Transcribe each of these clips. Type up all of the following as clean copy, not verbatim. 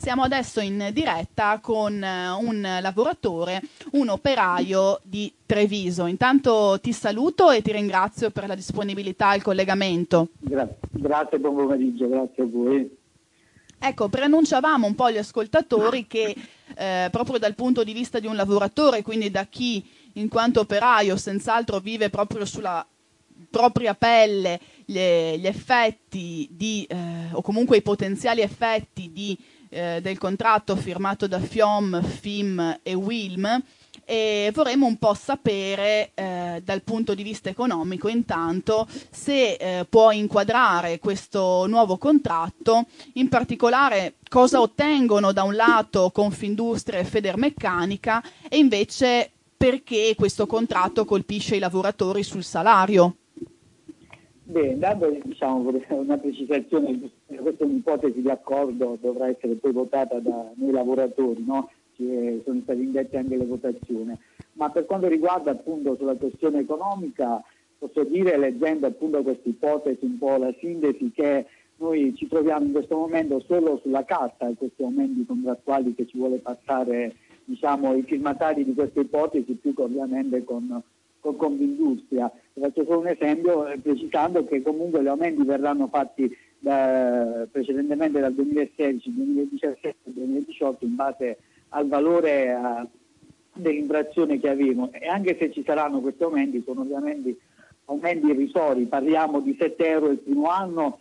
Siamo adesso in diretta con un lavoratore, un operaio di Treviso. Intanto ti saluto e ti ringrazio per la disponibilità al collegamento. Grazie, buon pomeriggio, grazie a voi. Ecco, preannunciavamo un po' agli ascoltatori che proprio dal punto di vista di un lavoratore, quindi da chi in quanto operaio senz'altro vive proprio sulla propria pelle gli effetti o comunque i potenziali effetti del contratto firmato da FIOM, FIM e WILM, e vorremmo un po' sapere dal punto di vista economico intanto se può inquadrare questo nuovo contratto, in particolare cosa ottengono da un lato Confindustria e Federmeccanica e invece perché questo contratto colpisce i lavoratori sul salario. Beh, intanto diciamo una precisazione, questa è un'ipotesi di accordo, dovrà essere poi votata da noi lavoratori, no? Sono state indette anche le votazioni, ma per quanto riguarda appunto sulla questione economica, posso dire, leggendo appunto questa ipotesi, un po' la sintesi, che noi ci troviamo in questo momento solo sulla carta, questi aumenti contrattuali che ci vuole passare, diciamo, i firmatari di questa ipotesi, più che ovviamente con Confindustria. Faccio solo un esempio, precisando che comunque gli aumenti verranno fatti precedentemente dal 2016, 2017 e 2018 in base al valore dell'inflazione che avevamo, e anche se ci saranno questi aumenti, sono ovviamente aumenti irrisori, parliamo di 7 euro il primo anno,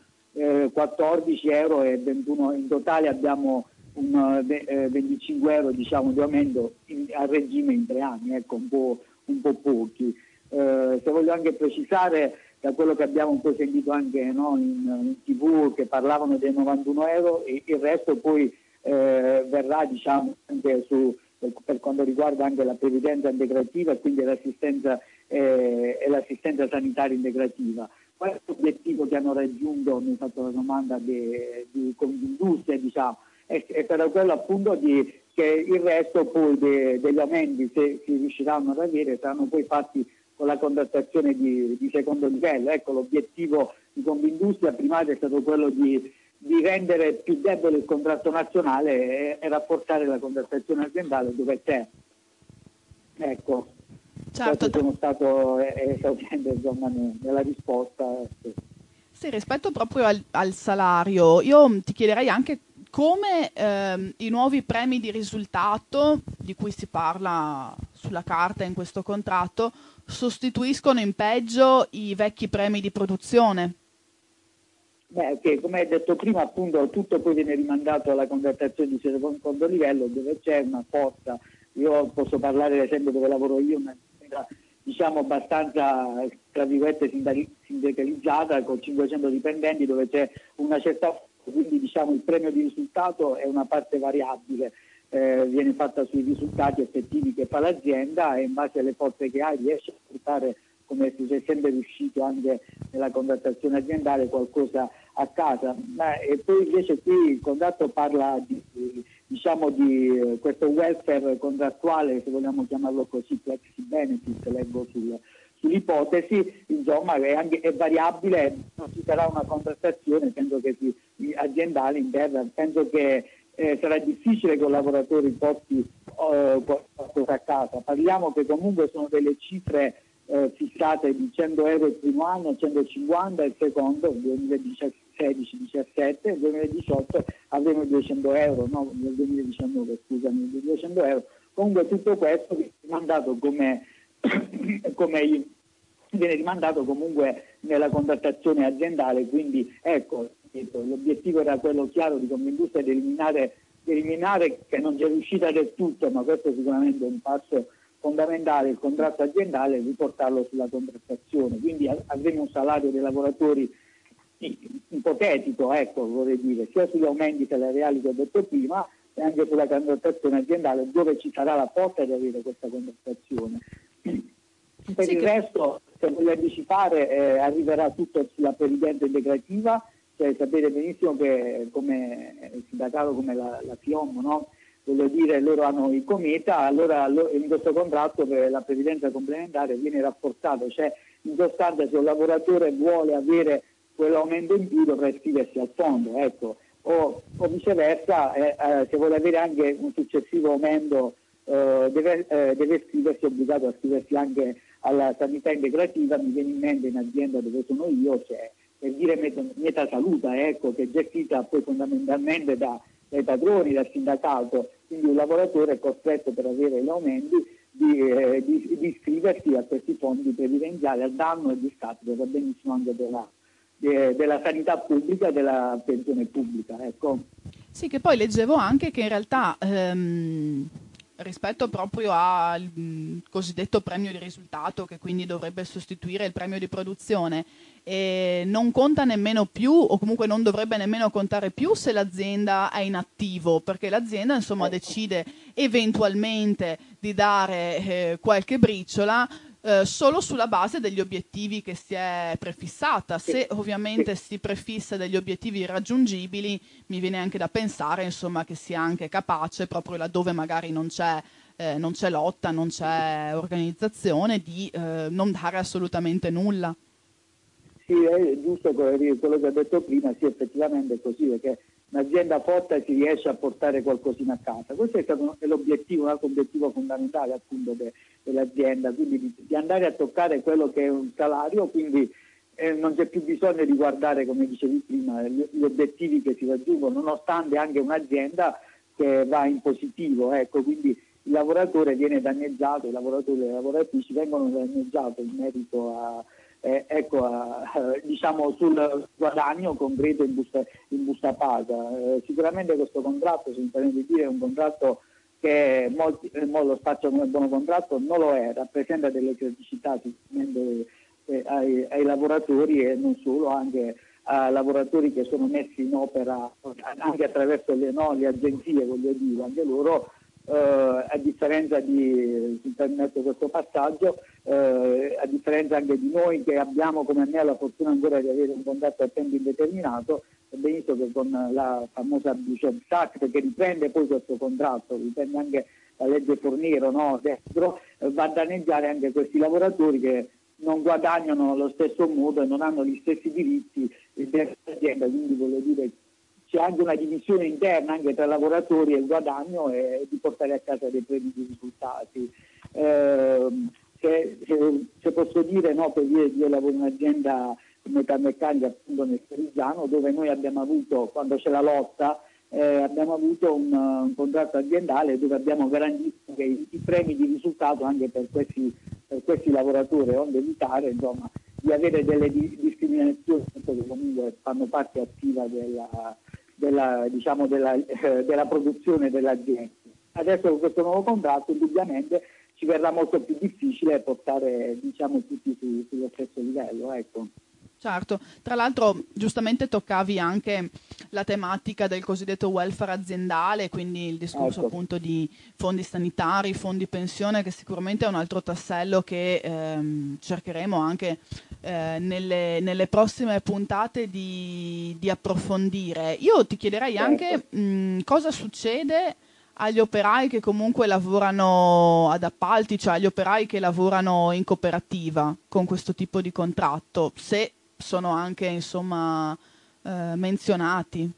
14 euro e 21, in totale abbiamo 25 euro diciamo di aumento a regime in 3 anni, ecco, un po' pochi. Se voglio anche precisare, da quello che abbiamo un po' sentito anche in TV, che parlavano dei 91 euro, e il resto poi verrà, diciamo, anche per quanto riguarda anche la previdenza integrativa e quindi l'assistenza sanitaria integrativa. Qual è l'obiettivo che hanno raggiunto? Mi ha fatto la domanda di Confindustria, diciamo, è per quello appunto che il resto poi degli aumenti, se si riusciranno ad avere, saranno poi fatti con la contrattazione di secondo livello. Ecco, l'obiettivo di Confindustria primario è stato quello di rendere più debole il contratto nazionale e rafforzare la contrattazione aziendale dove c'è. Ecco, Certo. sono stato esauriente insomma nella risposta. Sì, rispetto proprio al salario, io ti chiederei anche come i nuovi premi di risultato, di cui si parla sulla carta in questo contratto, sostituiscono in peggio i vecchi premi di produzione. Beh, che come hai detto prima, appunto, tutto poi viene rimandato alla contrattazione di secondo livello, dove c'è una forza. Io posso parlare, ad esempio, dove lavoro io, una diciamo abbastanza, tra virgolette, sindacalizzata, con 500 dipendenti, dove c'è una certa, quindi diciamo il premio di risultato è una parte variabile, viene fatta sui risultati effettivi che fa l'azienda, e in base alle forze che hai riesce a portare, come si è sempre riuscito anche nella contrattazione aziendale, qualcosa a casa. E poi invece qui il contratto parla di questo welfare contrattuale, se vogliamo chiamarlo così, flexi benefit, leggo sull'ipotesi, insomma è variabile, non ci sarà una contrattazione, penso che aziendale interna, penso che sarà difficile che i lavoratori porti qualcosa a casa. Parliamo che comunque sono delle cifre fissate di 100 euro il primo anno, 150 il secondo, nel 2016-17, nel 2018 avremo 200 euro, no? Nel 2019 scusami, 200 euro. Comunque tutto questo viene rimandato come viene rimandato comunque nella contrattazione aziendale, quindi ecco, l'obiettivo era quello chiaro di Confindustria, di eliminare, che non c'è riuscita del tutto, ma questo sicuramente è un passo fondamentale, il contratto aziendale, e riportarlo sulla contrattazione. Quindi avremo un salario dei lavoratori ipotetico, ecco, vorrei dire, sia sugli aumenti salariali che ho detto prima, e anche sulla contrattazione aziendale, dove ci sarà la forza di avere questa contrattazione. Per il resto, se voglio anticipare, arriverà tutto sulla previdenza integrativa, cioè sapete benissimo che come il sindacato, come la FIOM, no? Voglio dire, loro hanno il cometa, allora in questo contratto per la previdenza complementare viene rafforzato, cioè in sostanza se un lavoratore vuole avere quell'aumento in più dovrà iscriversi al fondo, ecco. o viceversa, se vuole avere anche un successivo aumento deve iscriversi, è obbligato a iscriversi anche alla sanità integrativa. Mi viene in mente in azienda dove sono io, cioè, per dire Meta Saluta, ecco, che è gestita poi fondamentalmente dai padroni, dal sindacato, quindi un lavoratore è costretto, per avere gli aumenti, di iscriversi a questi fondi previdenziali a danno e discapito, va benissimo, anche della sanità pubblica e della pensione pubblica, ecco. Sì, che poi leggevo anche che in realtà rispetto proprio al cosiddetto premio di risultato, che quindi dovrebbe sostituire il premio di produzione, non conta nemmeno più, o comunque non dovrebbe nemmeno contare più, se l'azienda è in attivo, perché l'azienda insomma decide eventualmente di dare qualche briciola solo sulla base degli obiettivi che si è prefissata. Se ovviamente si prefissa degli obiettivi raggiungibili, mi viene anche da pensare insomma che sia anche capace, proprio laddove magari non c'è lotta, non c'è organizzazione, di non dare assolutamente nulla. Sì, è giusto quello che ho detto prima, sì, effettivamente è così, perché un'azienda forte si riesce a portare qualcosina a casa. Questo è stato l'obiettivo, un altro obiettivo fondamentale appunto dell'azienda, quindi di andare a toccare quello che è un salario, quindi non c'è più bisogno di guardare, come dicevi prima, gli obiettivi che si raggiungono, nonostante anche un'azienda che va in positivo, ecco, quindi il lavoratore viene danneggiato, i lavoratori e le lavoratrici vengono danneggiati in merito diciamo sul guadagno concreto in busta paga. Sicuramente questo contratto, se mi permette di dire, è un contratto che molti lo spacciano come buono contratto, non lo è, rappresenta delle criticità sicuramente ai lavoratori, e non solo, anche a lavoratori che sono messi in opera anche attraverso le agenzie, voglio dire, anche loro. A differenza di, se permetto questo passaggio, a differenza anche di noi che abbiamo, come me, la fortuna ancora di avere un contratto a tempo indeterminato, è benissimo che con la famosa Jobs Act, che riprende poi questo contratto, riprende anche la legge Fornero, no, dentro, va a danneggiare anche questi lavoratori che non guadagnano allo stesso modo e non hanno gli stessi diritti dell'azienda, quindi voglio dire c'è anche una divisione interna anche tra lavoratori e il guadagno, e di portare a casa dei premi di risultati. Se posso dire, no, per dire, io lavoro in un'azienda metalmeccanica appunto nel Serigiano, dove noi abbiamo avuto, quando c'è la lotta, abbiamo avuto un contratto aziendale dove abbiamo garantito i premi di risultato anche per questi lavoratori, onde evitare insomma di avere delle discriminazioni che comunque fanno parte attiva della produzione dell'azienda. Adesso con questo nuovo contratto indubbiamente ci verrà molto più difficile portare, diciamo, tutti sullo stesso livello, ecco. Certo, tra l'altro giustamente toccavi anche la tematica del cosiddetto welfare aziendale, quindi il discorso appunto di fondi sanitari, fondi pensione, che sicuramente è un altro tassello che cercheremo anche nelle prossime puntate di approfondire. Io ti chiederei anche cosa succede agli operai che comunque lavorano ad appalti, cioè agli operai che lavorano in cooperativa con questo tipo di contratto, se sono anche insomma menzionati.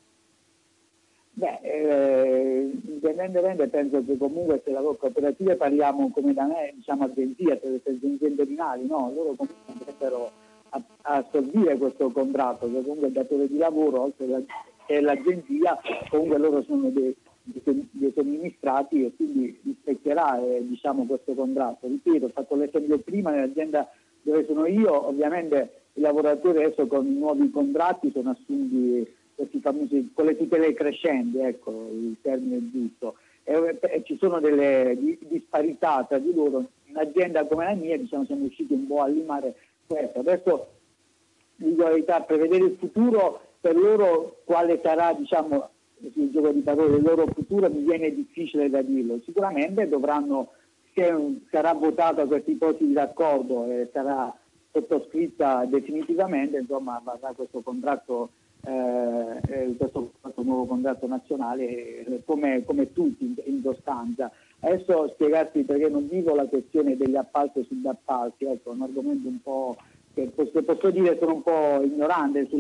Indipendentemente, penso che comunque se la cooperativa parliamo come da me, diciamo agenzie, per le agenzie interinali, no? Loro comunque dovrebbero assorbire questo contratto, che comunque il datore di lavoro, oltre che l'agenzia, comunque loro sono dei somministrati, e quindi rispetterà diciamo questo contratto. Ripeto, ho fatto l'esempio prima nell'azienda dove sono io, ovviamente i lavoratori adesso con i nuovi contratti sono assunti questi famosi, con le tutele crescenti, ecco il termine giusto, e ci sono delle disparità tra di loro. In un'azienda come la mia, diciamo, siamo riusciti un po' a limare questo. Adesso dico la verità, prevedere il futuro per loro, quale sarà, diciamo, il gioco di parole, il loro futuro, mi viene difficile da dirlo. Sicuramente dovranno, se sarà votata questa ipotesi di accordo e sarà sottoscritta definitivamente, insomma, varrà questo contratto, questo nuovo contratto nazionale, come tutti in sostanza. Adesso spiegarti perché non vivo la questione degli appalti e subappalti, ecco, un argomento un po' che posso dire sono un po' ignorante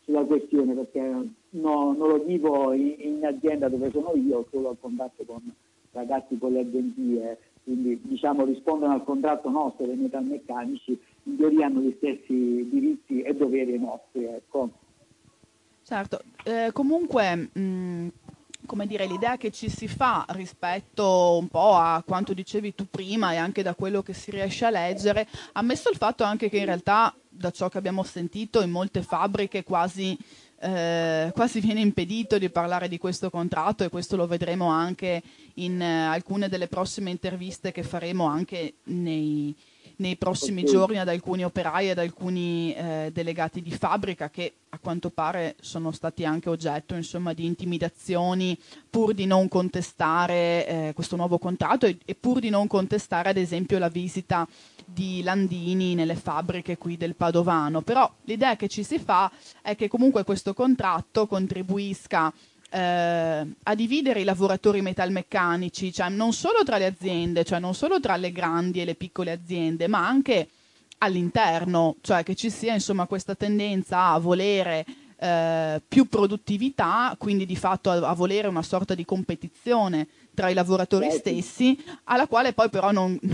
sulla questione, perché non lo vivo in azienda dove sono io, solo a contatto con ragazzi con le agenzie, quindi diciamo rispondono al contratto nostro dei metalmeccanici, in teoria hanno gli stessi diritti e doveri nostri, ecco. Certo, comunque, come dire, l'idea che ci si fa rispetto un po' a quanto dicevi tu prima e anche da quello che si riesce a leggere, ammesso il fatto anche che in realtà, da ciò che abbiamo sentito, in molte fabbriche quasi viene impedito di parlare di questo contratto, e questo lo vedremo anche in alcune delle prossime interviste che faremo anche nei prossimi giorni ad alcuni operai e ad alcuni delegati di fabbrica che a quanto pare sono stati anche oggetto, insomma, di intimidazioni pur di non contestare questo nuovo contratto e pur di non contestare ad esempio la visita di Landini nelle fabbriche qui del Padovano. Però l'idea che ci si fa è che comunque questo contratto contribuisca a dividere i lavoratori metalmeccanici, cioè non solo tra le aziende, cioè non solo tra le grandi e le piccole aziende, ma anche all'interno, cioè che ci sia insomma questa tendenza a volere più produttività, quindi di fatto a volere una sorta di competizione tra i lavoratori stessi, alla quale poi però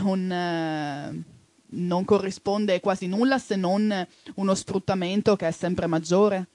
non corrisponde quasi nulla se non uno sfruttamento che è sempre maggiore.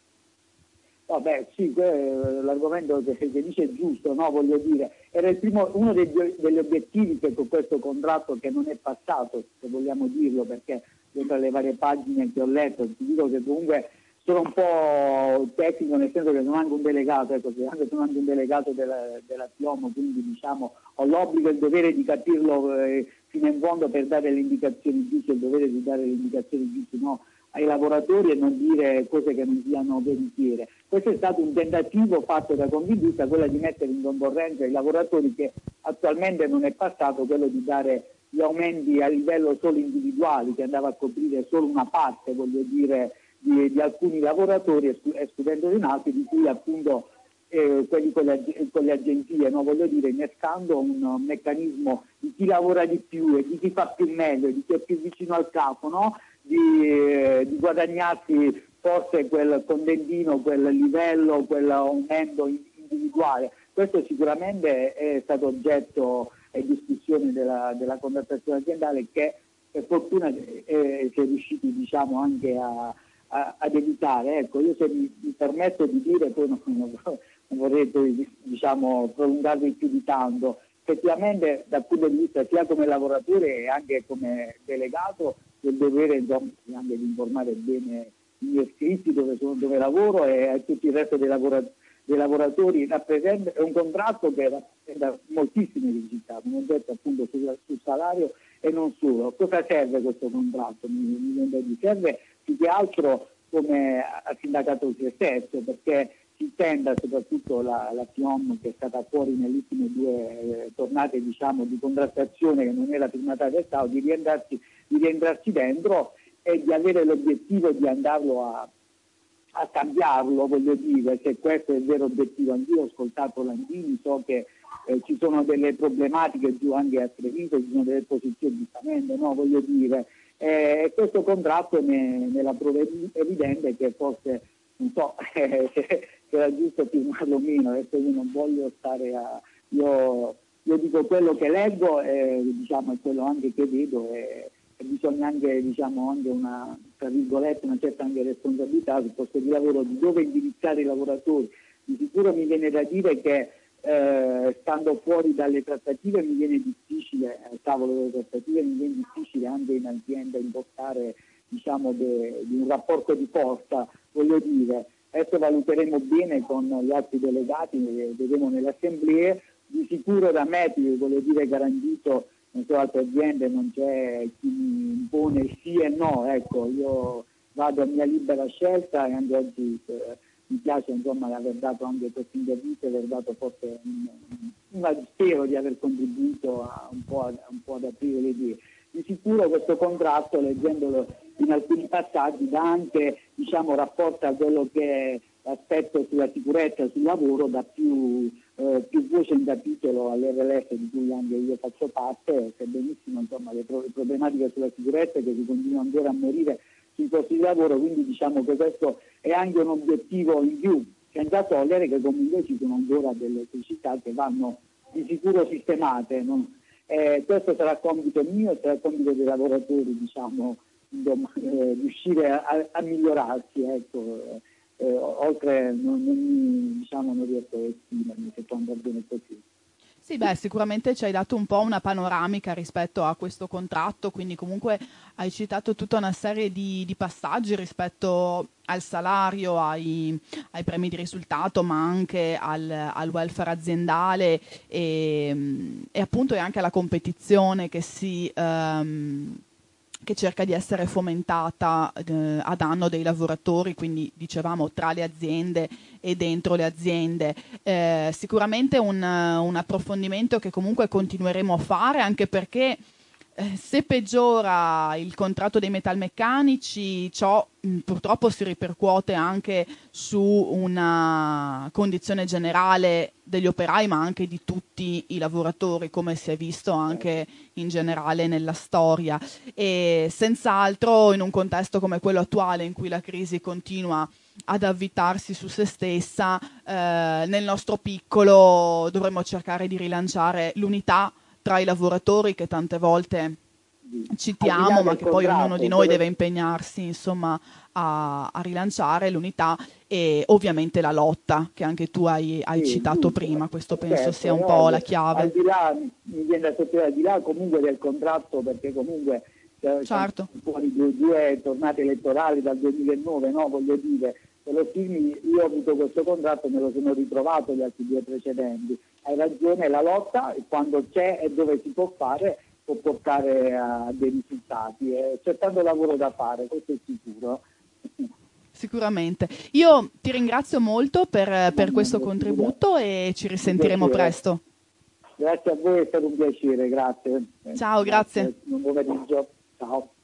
Vabbè, sì, l'argomento che dice è giusto, no? Voglio dire, era uno degli obiettivi che con questo contratto, che non è passato, se vogliamo dirlo, perché dentro le varie pagine che ho letto, ti dico che comunque sono un po' tecnico, nel senso che sono anche un delegato, ecco, sono anche un delegato della Piomo, quindi diciamo ho l'obbligo e il dovere di capirlo fino in fondo per dare le indicazioni giuste, il dovere di dare le indicazioni giuste, no? Ai lavoratori e non dire cose che non siano veritiere. Questo è stato un tentativo fatto da Confindustria, quello di mettere in concorrenza i lavoratori, che attualmente non è passato, quello di dare gli aumenti a livello solo individuali, che andava a coprire solo una parte, voglio dire, di alcuni lavoratori, escludendo in altri, di cui appunto quelli con le agenzie, no? Voglio dire, innescando un meccanismo di chi lavora di più e di chi fa più meglio, di chi è più vicino al capo, no? Di guadagnarsi forse quel contentino, quel livello, quell'aumento individuale. Questo sicuramente è stato oggetto e discussione della contrattazione aziendale, che per fortuna si è riusciti, diciamo, anche ad evitare. Ecco, io se mi permetto di dire, poi non vorrei, diciamo, prolungarvi più di tanto, effettivamente dal punto di vista sia come lavoratore e anche come delegato, del dovere, insomma, anche di informare bene i miei iscritti dove lavoro e tutto il resto dei lavoratori. È un contratto che rappresenta moltissimi risultati, non detto appunto sul salario e non solo. Cosa serve questo contratto? Serve più che altro come a sindacato stesso, perché si intenda soprattutto la FIOM, che è stata fuori nelle ultime due tornate, diciamo, di contrattazione, che non era firmata del Stato, di rientrarci dentro e di avere l'obiettivo di andarlo a cambiarlo, voglio dire, se questo è il vero obiettivo. Anch'io ho ascoltato Landini, so che ci sono delle problematiche giù anche a Treviso, ci sono delle posizioni giustamente, no? Voglio dire, questo contratto ne la prova evidente, che forse non so se era giusto firmarlo o meno. Adesso io non voglio stare io dico quello che leggo, diciamo, è quello anche che vedo, e bisogna anche, diciamo, anche una, tra virgolette, una certa anche responsabilità sul posto di lavoro, di dove indirizzare i lavoratori. Di sicuro mi viene da dire che stando fuori dalle trattative mi viene difficile, al tavolo delle trattative mi viene difficile anche in azienda impostare, diciamo, di un rapporto di forza, voglio dire. Adesso valuteremo bene con gli altri delegati, vedremo nelle assemblee. Di sicuro da me, voglio dire, garantito, non so, altre aziende non c'è chi mi impone sì e no, ecco, io vado a mia libera scelta e anche oggi mi piace, insomma, aver dato anche queste interviste, aver dato forse spero di aver contribuito un po' ad aprire le idee. Di sicuro questo contratto, leggendolo in alcuni passaggi, dà anche, diciamo, rapporta quello che è l'aspetto sulla sicurezza sul lavoro, dà più voce in capitolo all'RLF, di cui anche io faccio parte, che benissimo, insomma, le problematiche sulla sicurezza, che si continua ancora a morire sui posti di lavoro, quindi diciamo che questo è anche un obiettivo in più, senza togliere che comunque ci sono ancora delle criticità che vanno di sicuro sistemate, no? Questo sarà compito mio e sarà compito dei lavoratori, diciamo, riuscire a migliorarsi, ecco. Oltre non riesco a esprimermi se può andare bene così. Sì, beh, sicuramente ci hai dato un po' una panoramica rispetto a questo contratto, quindi comunque hai citato tutta una serie di passaggi rispetto al salario, ai premi di risultato, ma anche al welfare aziendale e appunto e anche alla competizione che cerca di essere fomentata a danno dei lavoratori, quindi dicevamo tra le aziende e dentro le aziende. Sicuramente un approfondimento che comunque continueremo a fare, anche perché se peggiora il contratto dei metalmeccanici, ciò purtroppo si ripercuote anche su una condizione generale degli operai, ma anche di tutti i lavoratori, come si è visto anche in generale nella storia. E senz'altro in un contesto come quello attuale, in cui la crisi continua ad avvitarsi su se stessa, nel nostro piccolo dovremmo cercare di rilanciare l'unità tra i lavoratori, che tante volte citiamo, ma che poi ognuno di noi deve impegnarsi, insomma, a rilanciare l'unità, e ovviamente la lotta, che anche tu hai citato prima. Questo penso sia un po' la chiave. Al di là, mi viene da sottolineare, al di là comunque del contratto, perché comunque certo, fuori due tornate elettorali dal 2009, no? Voglio dire, io ho avuto questo contratto, me lo sono ritrovato gli altri due precedenti. Hai ragione, la lotta, quando c'è e dove si può fare, può portare a dei risultati. C'è tanto lavoro da fare, questo è sicuro. Sicuramente. Io ti ringrazio molto per questo contributo e ci risentiremo presto. Grazie a voi, è stato un piacere, grazie. Ciao, grazie. Buon pomeriggio, ciao.